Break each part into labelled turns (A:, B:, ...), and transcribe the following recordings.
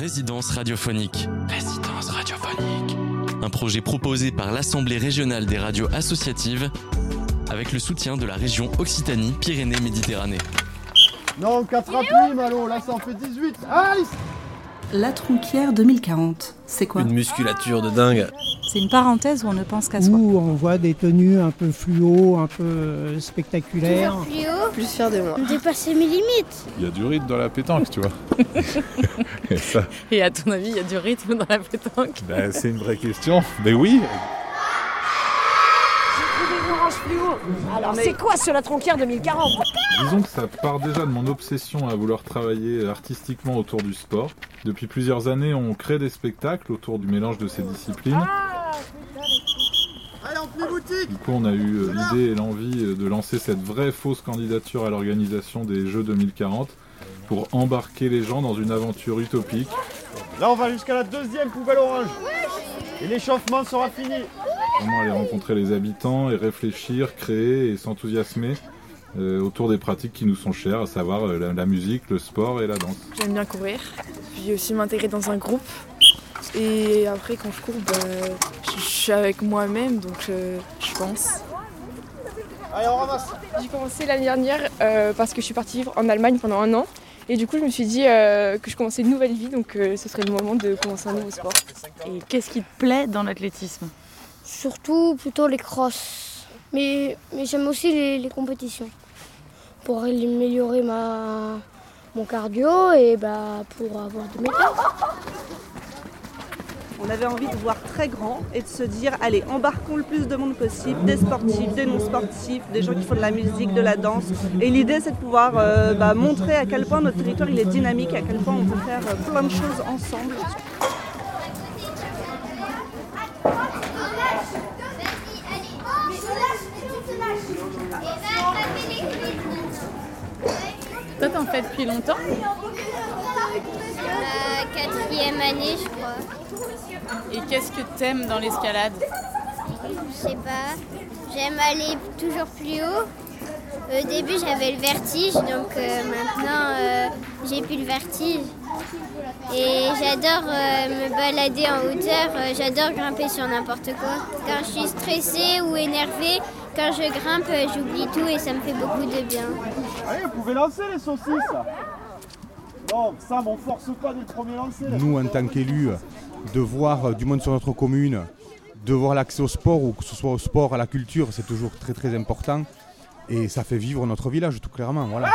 A: Résidence radiophonique. Résidence radiophonique. Un projet proposé par l'Assemblée régionale des radios associatives avec le soutien de la région Occitanie-Pyrénées-Méditerranée.
B: Non, 4 appuis, Malo, là ça en fait 18. Alice!
C: La Tronquière 2040, c'est quoi ?
D: Une musculature de dingue.
C: C'est une parenthèse où on ne pense qu'à soi.
E: Où on voit des tenues un peu fluo, un peu spectaculaires.
F: Toujours plus haut,
G: plus fier de moi.
F: Dépasser mes limites.
H: Il y a du rythme dans la pétanque, tu vois.
G: Et à ton avis, il y a du rythme dans la pétanque ?
H: C'est une vraie question. Mais oui.
I: Alors c'est quoi ce La Tronquière 2040 ?
H: Disons que ça part déjà de mon obsession à vouloir travailler artistiquement autour du sport. Depuis plusieurs années, on crée des spectacles autour du mélange de ces disciplines. Du coup, on a eu l'idée et l'envie de lancer cette vraie fausse candidature à l'organisation des Jeux 2040 pour embarquer les gens dans une aventure utopique.
B: Là, on va jusqu'à la 2e poubelle orange. Et l'échauffement sera fini.
H: Vraiment aller rencontrer les habitants et réfléchir, créer et s'enthousiasmer autour des pratiques qui nous sont chères, à savoir la musique, le sport et la danse.
G: J'aime bien courir, puis aussi m'intégrer dans un groupe. Et après, quand je cours, je suis avec moi-même, donc je pense.
B: Allez, on ramasse.
J: J'ai commencé l'année dernière parce que je suis partie vivre en Allemagne pendant 1 an. Et du coup, je me suis dit que je commençais une nouvelle vie, donc ce serait le moment de commencer un nouveau sport.
C: Et qu'est-ce qui te plaît dans l'athlétisme ?
F: Surtout plutôt les crosses. Mais j'aime aussi les compétitions. Pour améliorer mon cardio et pour avoir de médailles.
K: On avait envie de voir très grand et de se dire, allez, embarquons le plus de monde possible, des sportifs, des non-sportifs, des gens qui font de la musique, de la danse. Et l'idée, c'est de pouvoir montrer à quel point notre territoire il est dynamique, à quel point on peut faire plein de choses ensemble.
G: Toi, t'en fais depuis longtemps ?
F: 4e année, je crois.
G: Et qu'est-ce que t'aimes dans l'escalade ?
F: Je sais pas. J'aime aller toujours plus haut. Au début, j'avais le vertige, donc maintenant, j'ai plus le vertige. Et j'adore me balader en hauteur. J'adore grimper sur n'importe quoi. Quand je suis stressée ou énervée, quand je grimpe, j'oublie tout et ça me fait beaucoup de bien.
B: Allez, vous pouvez lancer les saucisses. Non, Sam, on force pas dès le premier lancer.
L: Nous, en tant qu'élus, de voir du monde sur notre commune, de voir l'accès au sport, ou que ce soit au sport, à la culture, c'est toujours très très important. Et ça fait vivre notre village, tout clairement. Voilà.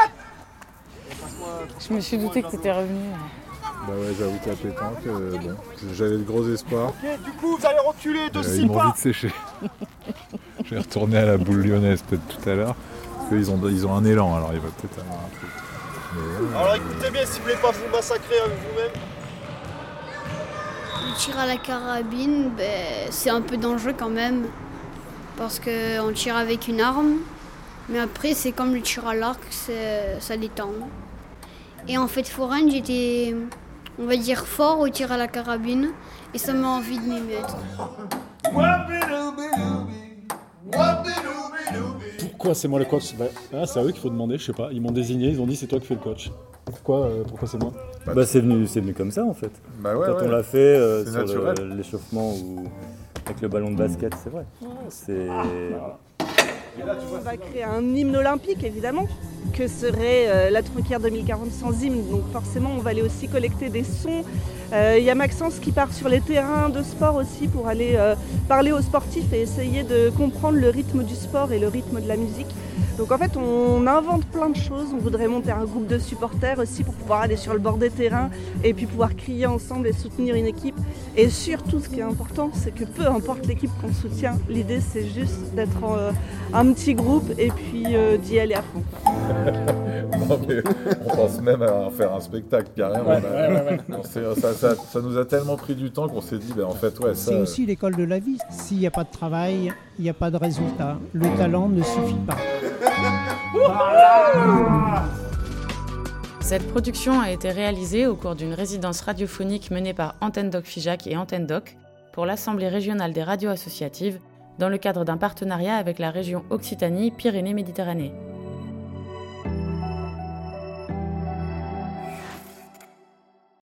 G: Je me suis douté que t'étais revenu.
H: Bah ouais, j'avoue que la pétanque, j'avais de gros espoirs.
B: Ok, du coup, vous allez reculer de 6
H: Ils m'ont
B: pas.
H: vite séché. Je vais retourner à la boule lyonnaise peut-être tout à l'heure. Parce qu'ils ont un élan, alors il va peut-être avoir un truc.
B: Alors écoutez bien, si vous voulez pas vous massacrer avec vous-même.
F: Le tir à la carabine, c'est un peu dangereux quand même. Parce qu'on tire avec une arme. Mais après, c'est comme le tir à l'arc, ça détend. Et en fait, foraine, j'étais, on va dire, fort au tir à la carabine. Et ça m'a envie de m'y mettre.
M: Pourquoi c'est moi le coach ? C'est à eux qu'il faut demander, je sais pas. Ils m'ont désigné, ils ont dit c'est toi qui fais le coach. Pourquoi c'est moi ?
N: C'est venu comme ça en fait. Quand on l'a fait sur l'échauffement ou avec le ballon de basket, c'est vrai.
K: On va créer un hymne olympique évidemment, que serait la Tronquière 2040 sans hymne. Donc forcément on va aller aussi collecter des sons. Il y a Maxence qui part sur les terrains de sport aussi pour aller parler aux sportifs et essayer de comprendre le rythme du sport et le rythme de la musique. Donc en fait on invente plein de choses, on voudrait monter un groupe de supporters aussi pour pouvoir aller sur le bord des terrains et puis pouvoir crier ensemble et soutenir une équipe. Et surtout ce qui est important, c'est que peu importe l'équipe qu'on soutient, l'idée c'est juste d'être un petit groupe et puis d'y aller à fond.
H: Non, mais on pense même à faire un spectacle carrément. Ça nous a tellement pris du temps qu'on s'est dit en fait ça.
E: C'est aussi l'école de la vie. S'il n'y a pas de travail, il n'y a pas de résultat. Le talent ne suffit pas.
C: Cette production a été réalisée au cours d'une résidence radiophonique menée par Antenne Doc Figeac et Antenne Doc pour l'Assemblée régionale des radios associatives dans le cadre d'un partenariat avec la région Occitanie-Pyrénées-Méditerranée.